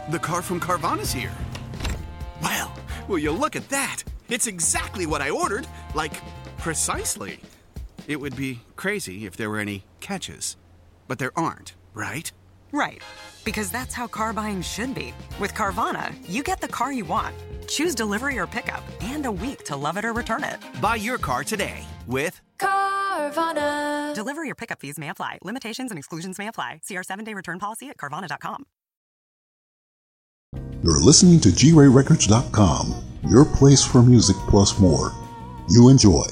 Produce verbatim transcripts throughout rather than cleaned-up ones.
The car from Carvana's here. Well, will you look at that? It's exactly what I ordered. Like, precisely. It would be crazy if there were any catches. But there aren't, right? Right. Because that's how car buying should be. With Carvana, you get the car you want. Choose delivery or pickup, and a week to love it or return it. Buy your car today with Carvana. Delivery or pickup fees may apply. Limitations and exclusions may apply. See our seven-day return policy at Carvana dot com. You're listening to G Ray Records dot com, your place for music plus more. You enjoy.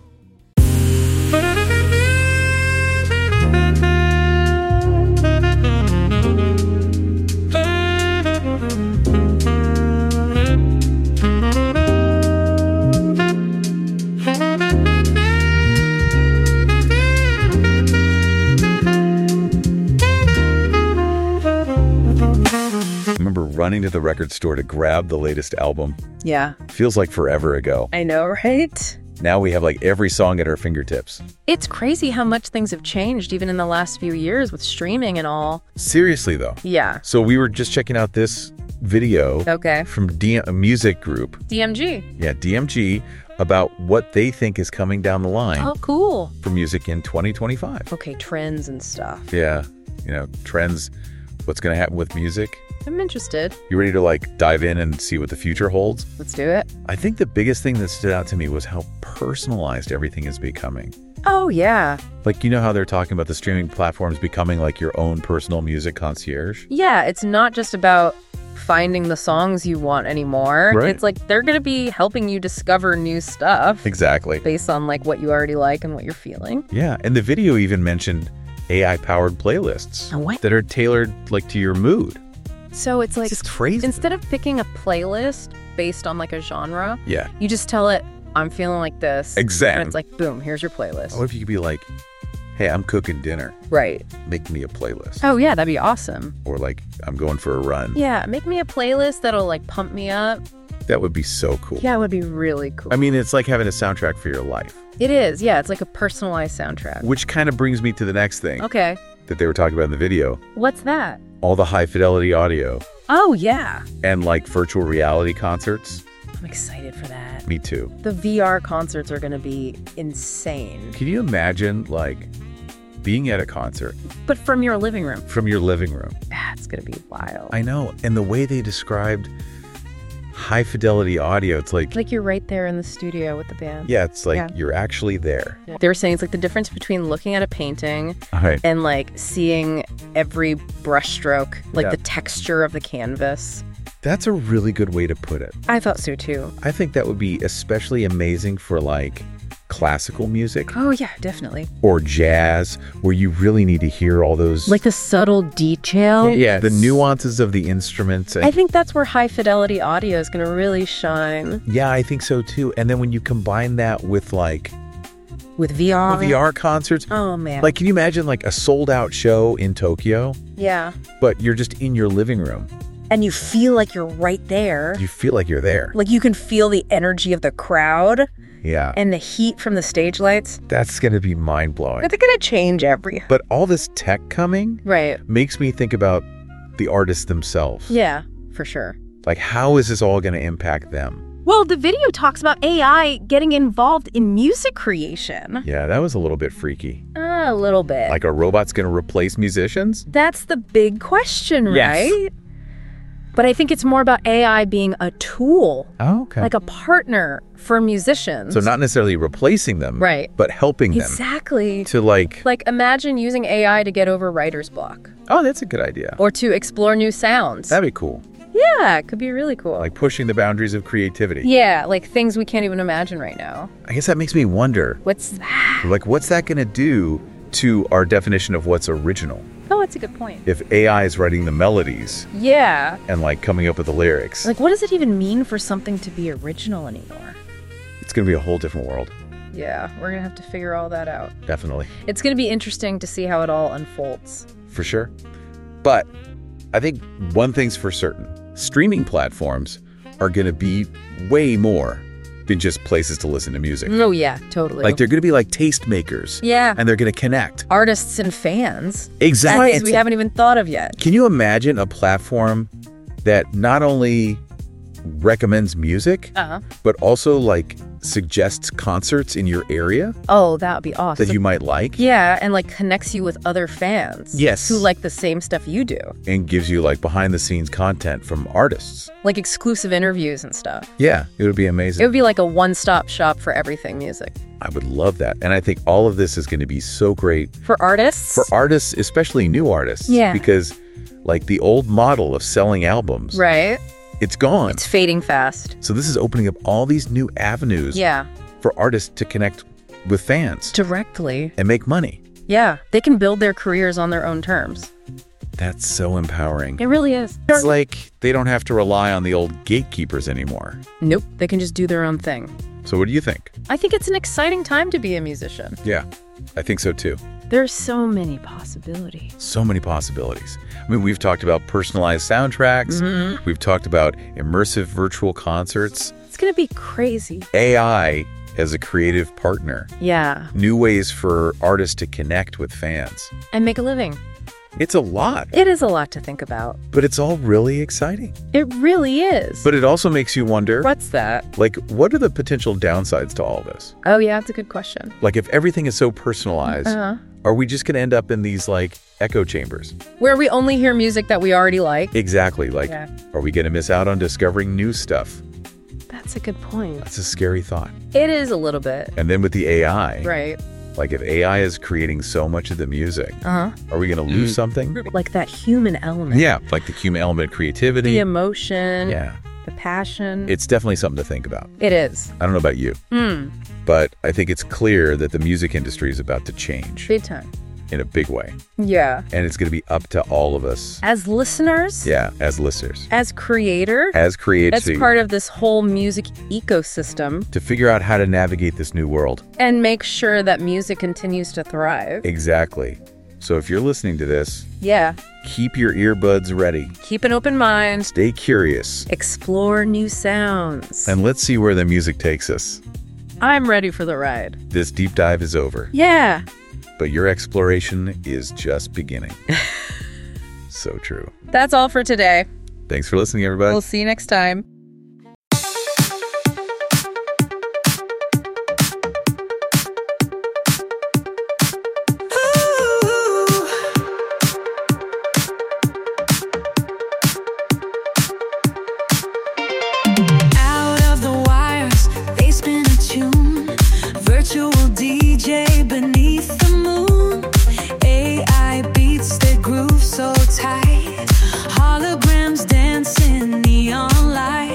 Running to the record store to grab the latest album. Yeah. Feels like forever ago. I know, right? Now we have like every song at our fingertips. It's crazy how much things have changed even in the last few years with streaming and all. Seriously though. Yeah. So we were just checking out this video okay. from D- a music group. D M G. Yeah, D M G, about what they think is coming down the line. Oh, cool. For music in twenty twenty-five. Okay, trends and stuff. Yeah. You know, trends, what's going to happen with music. I'm interested. You ready to like dive in and see what the future holds? Let's do it. I think the biggest thing that stood out to me was how personalized everything is becoming. Oh, yeah. Like, you know how they're talking about the streaming platforms becoming like your own personal music concierge? Yeah, it's not just about finding the songs you want anymore. Right. It's like they're going to be helping you discover new stuff. Exactly. Based on like what you already like and what you're feeling. Yeah, and the video even mentioned A I-powered playlists oh, what? that are tailored like to your mood. So it's like, it's just crazy. Instead of picking a playlist based on like a genre, yeah, you just tell it, I'm feeling like this. Exactly. And it's like, boom, here's your playlist. What if you could be like, hey, I'm cooking dinner. Right. Make me a playlist. Oh, yeah, that'd be awesome. Or like, I'm going for a run. Yeah, make me a playlist that'll like pump me up. That would be so cool. Yeah, it would be really cool. I mean, it's like having a soundtrack for your life. It is. Yeah, it's like a personalized soundtrack. Which kind of brings me to the next thing. Okay. That they were talking about in the video. What's that? All the high fidelity audio. Oh, yeah. And like virtual reality concerts. I'm excited for that. Me too. The V R concerts are going to be insane. Can you imagine like being at a concert? But from your living room. From your living room. That's going to be wild. I know. And the way they described high fidelity audio, it's like like you're right there in the studio with the band. Yeah, it's like yeah. you're actually there. Yeah. They were saying it's like the difference between looking at a painting right. and like seeing every brushstroke, like yeah. the texture of the canvas. That's a really good way to put it. I thought so too. I think that would be especially amazing for like classical music. Oh yeah, definitely. Or jazz, where you really need to hear all those like the subtle detail. Yeah, the nuances of the instruments. I think that's where high fidelity audio is going to really shine. Yeah, I think so too. And then when you combine that with like with V R V R concerts. Oh man. Like, can you imagine like a sold out show in Tokyo? Yeah. But you're just in your living room. And you feel like you're right there. You feel like you're there. Like you can feel the energy of the crowd. Yeah. And the heat from the stage lights. That's going to be mind-blowing. It's going to change everything. But all this tech coming right. makes me think about the artists themselves. Yeah, for sure. Like, how is this all going to impact them? Well, the video talks about A I getting involved in music creation. Yeah, that was a little bit freaky. Uh, a little bit. Like, are robots going to replace musicians? That's the big question, yes. right? But I think it's more about A I being a tool. Oh, okay. Like a partner for musicians. So not necessarily replacing them. Right. But helping them. Exactly. To like... Like imagine using A I to get over writer's block. Oh, that's a good idea. Or to explore new sounds. That'd be cool. Yeah, it could be really cool. Like pushing the boundaries of creativity. Yeah, like things we can't even imagine right now. I guess that makes me wonder. What's that? Like, what's that going to do to our definition of what's original? Oh, that's a good point. If A I is writing the melodies. Yeah. And like coming up with the lyrics. Like, what does it even mean for something to be original anymore? It's going to be a whole different world. Yeah, we're going to have to figure all that out. Definitely. It's going to be interesting to see how it all unfolds. For sure. But I think one thing's for certain. Streaming platforms are going to be way more than just places to listen to music. Oh, yeah, totally. Like, they're going to be like tastemakers. Yeah. And they're going to connect. Artists and fans. Exactly. That's we haven't even thought of yet. Can you imagine a platform that not only recommends music, Uh-huh. but also like suggests concerts in your area Oh, that would be awesome. that you might like. Yeah, and like connects you with other fans. Yes. Who like the same stuff you do. And gives you like behind the scenes content from artists. Like exclusive interviews and stuff. Yeah, it would be amazing. It would be like a one-stop shop for everything music. I would love that. And I think all of this is going to be so great For artists? for artists, especially new artists. Yeah. Because like the old model of selling albums, Right. it's gone. It's fading fast. So this is opening up all these new avenues Yeah. for artists to connect with fans Directly. and make money. Yeah. They can build their careers on their own terms. That's so empowering. It really is. It's like they don't have to rely on the old gatekeepers anymore. Nope. They can just do their own thing. So what do you think? I think it's an exciting time to be a musician. Yeah, I think so too. There's so many possibilities. So many possibilities. I mean, we've talked about personalized soundtracks. Mm-hmm. We've talked about immersive virtual concerts. It's going to be crazy. A I as a creative partner. Yeah. New ways for artists to connect with fans. And make a living. It's a lot, It is a lot to think about. but it's all really exciting. It really is. But it also makes you wonder, What's that? like, what are the potential downsides to all this? Oh, yeah, that's a good question. Like, if everything is so personalized, Uh-huh. are we just going to end up in these, like, echo chambers? Where we only hear music that we already like. Exactly. Like, Yeah. are we going to miss out on discovering new stuff? That's a good point. That's a scary thought. It is a little bit. And then with the A I, Right. like, if A I is creating so much of the music, Uh-huh. are we going to lose something? Like that human element. Yeah, like the human element, creativity. The emotion. Yeah. The passion. It's definitely something to think about. It is. I don't know about you, Hmm. but I think it's clear that the music industry is about to change Big time. in a big way. Yeah. And it's going to be up to all of us. As listeners. Yeah, as listeners, As creator. as creators, That's part of this whole music ecosystem. to figure out how to navigate this new world. And make sure that music continues to thrive. Exactly. So if you're listening to this, Yeah. keep your earbuds ready. Keep an open mind. Stay curious. Explore new sounds. And let's see where the music takes us. I'm ready for the ride. This deep dive is over, Yeah. but your exploration is just beginning. So true. That's all for today. Thanks for listening, everybody. We'll see you next time. Out of the wires, they spin a tune. Virtual D J beneath the moon. A I beats their groove so tight. Holograms dancing neon light.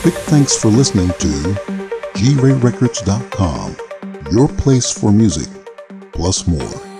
Big thanks for listening to G Ray Records dot com, your place for music plus more.